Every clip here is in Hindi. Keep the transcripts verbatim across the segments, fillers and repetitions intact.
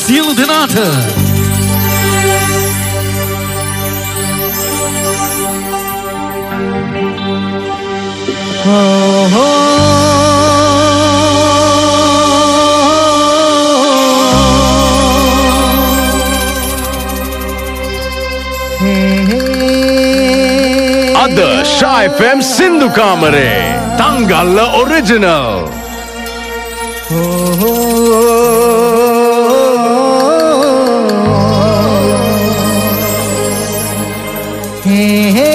සියලු දෙනාට Oh, oh. Ada Shah F M Sindhu Kamare Tangalla Original. Oh, oh. Hey, hey.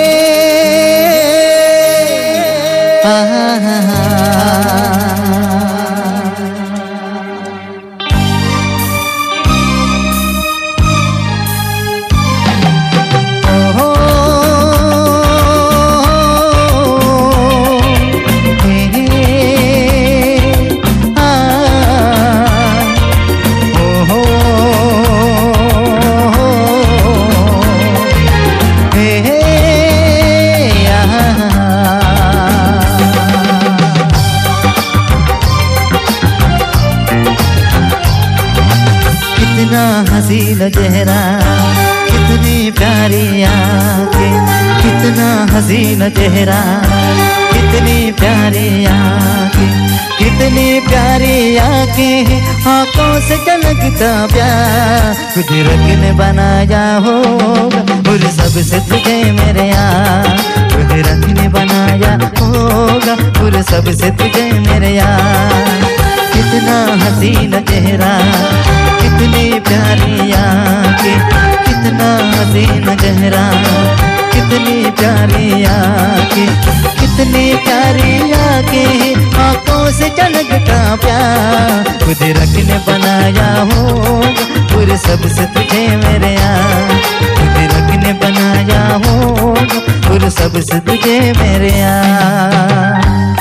हसीना चेहरा कितनी प्यारी आँखें, कितना हसीना चेहरा कितनी प्यारी आँखें, कितनी प्यारी आँखें, आँखों से झलकता प्यार कुदरत ने बनाया होगा और सबसे तुझे मेरे यार, कुदरत ने बनाया होगा और सबसे तुझे मेरे यार। कितना हसीना चेहरा कितनी प्यारी आँखें, कितना हसीना चेहरा कितनी प्यारी आँखें, कितनी प्यारी आँखें, आँखों से झलकता प्यार कुदरत ने बनाया होगा और सबसे तुझे मेरे यार, कुदरत ने बनाया होगा और सबसे तुझे मेरे यार।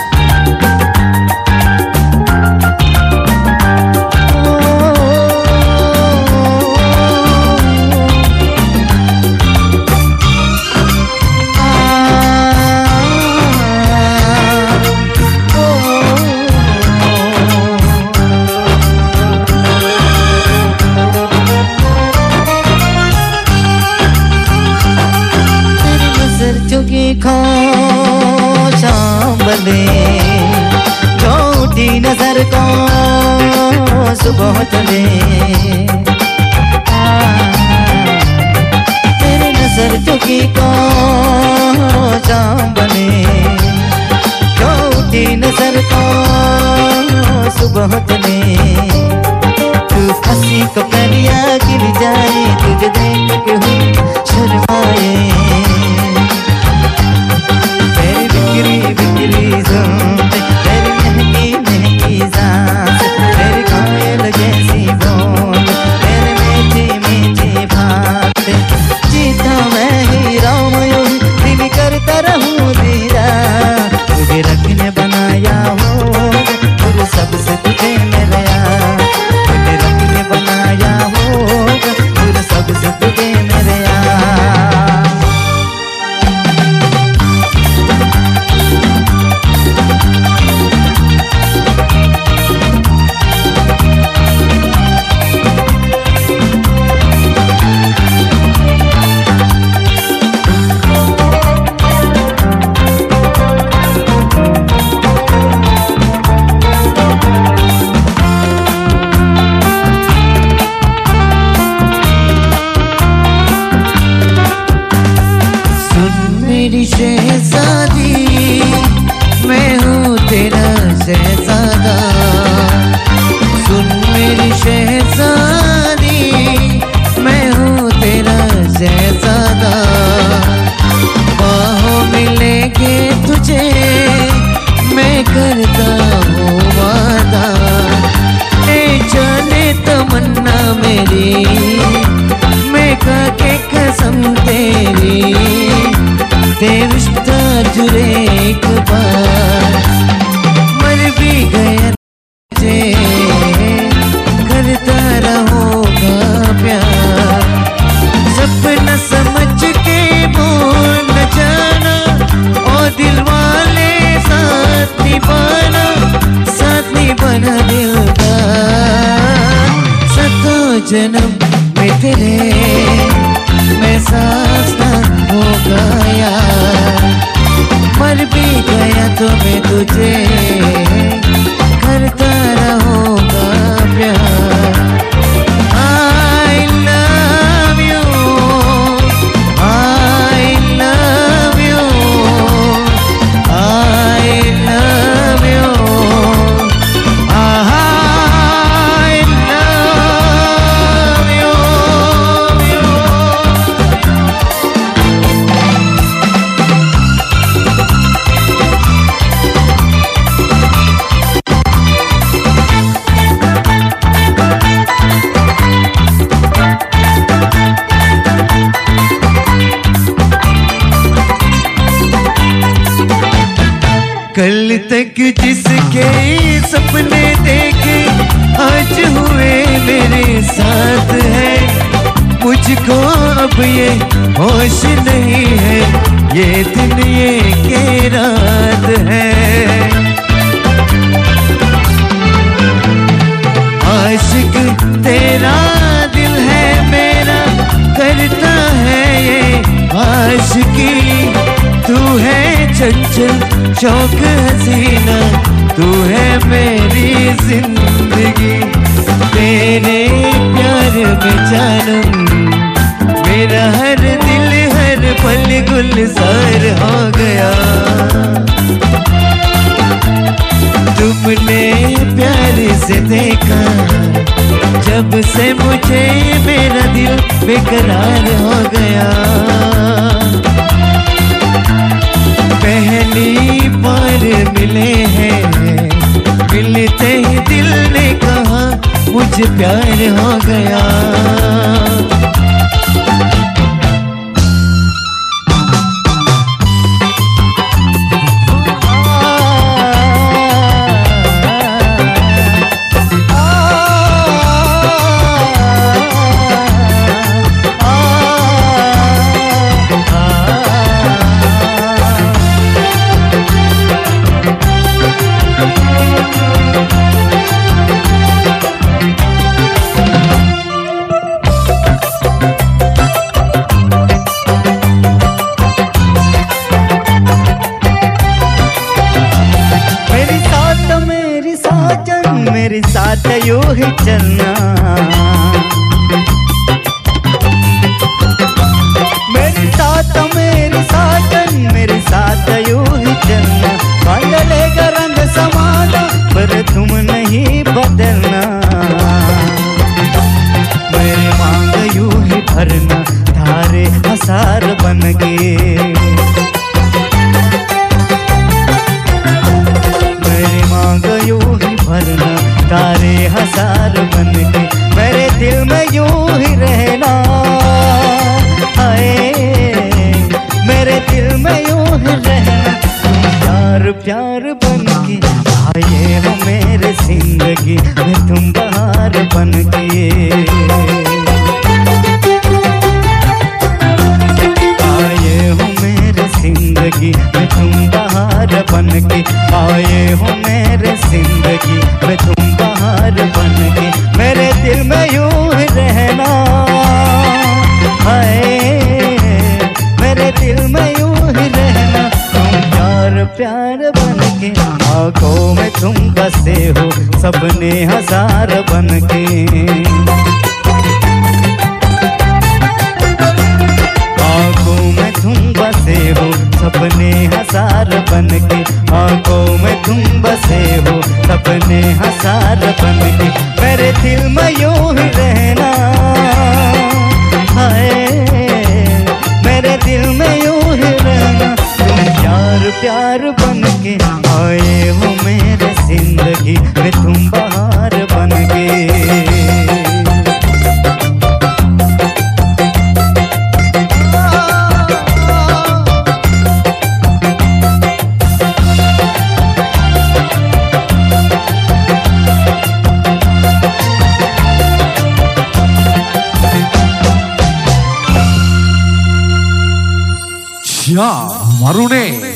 झूठी नजर को सुबह तले तेरी नजर चुकी को शाम बने, झूठी नजर को सुबह तले तू हंसी को करिया गिर जाए तुझे देख के हूँ शर्माए, तेरी बिक्री बिक्री सुनते तेरी महकी महकी सांस, तेरी कोयल जैसी बोल तेरे मीठी मीठी बातें, जीता मैं ही राम यूं दिल करता रहूं तेरा, तुझे रखने बनाया होगा और सबसे तुझे मेरा यार, तुझे रखने बनाया होगा और सबसे तुझे मेरे यार। शहजादी मैं हूँ तेरा शहजादा, सुन मेरी शहजादी मैं हूँ तेरा शहजादा, बाहों में लेके तुझे मैं करता हूँ वादा, ए जाने तमन्ना मेरी मैं खाके कसम तेरी, तेरा रिश्ता जुड़े एक बार मर भी गया तुझे करता रहूँगा प्यार, सपना समझ के भूल न जाना ओ दिल वाले, साथ निभाना साथ निभाना दिल का, सतो जन्म में तेरे मैं साजना हो गया, मर भी गया तो मैं तुझे करता रहूँगा प्यार। I love you, I love you, I love you, I love you। कल तक जिसके सपने देखे आज हुए मेरे साथ है, मुझको अब ये होश नहीं है, ये दिन ये के रात है। आशिक तेरा दिल है मेरा, करता है ये आशिकी, तू है चंचल शौक हसीना, तू है मेरी जिंदगी। तेरे प्यार में जानम मेरा हर दिल हर पल गुलजार हो गया। तुमने प्यार से देखा जब से मुझे मेरा दिल बेकरार हो गया। पहली बार मिले हैं, मिलते ही दिल ने कहा मुझे प्यार हो गया। मेरे साथ यूं ही चलना, मेरे साथ मेरे साथ मेरे साथ यूं ही चलना। बदलेगा रंग समाना पर तुम नहीं बदलना, मेरी मांग यूं ही भरना धारे हसार बन गए। मेरी मांग यूं ही भरना तारे हजार बन के, मेरे दिल में यूं ही रहना। आए मेरे दिल में यूं ही रहना, प्यार प्यार बन के आए हो मेरे जिंदगी में तुम बहार बन के। आए हो मेरे जिंदगी में तुम बहार बन के, आए हो मेरे जिंदगी में तुम बहार बन के, मेरे दिल में यूं ही रहना। हाय मेरे दिल में यूं ही रहना, तुम प्यार प्यार बन के, आंखों में तुम बसे हो सपने हजार बन के। आंखों में तुम बसे हो सपने हजार बन के, आंखों में तुम बसे हो सपने हजार बन के, मेरे दिल में यूं ही रहना। हाय मेरे दिल में यूं ही रहना, तुम प्यार प्यार बन के आए हो मेरे जिंदगी में तुम बहार बन के। Ya, Marune.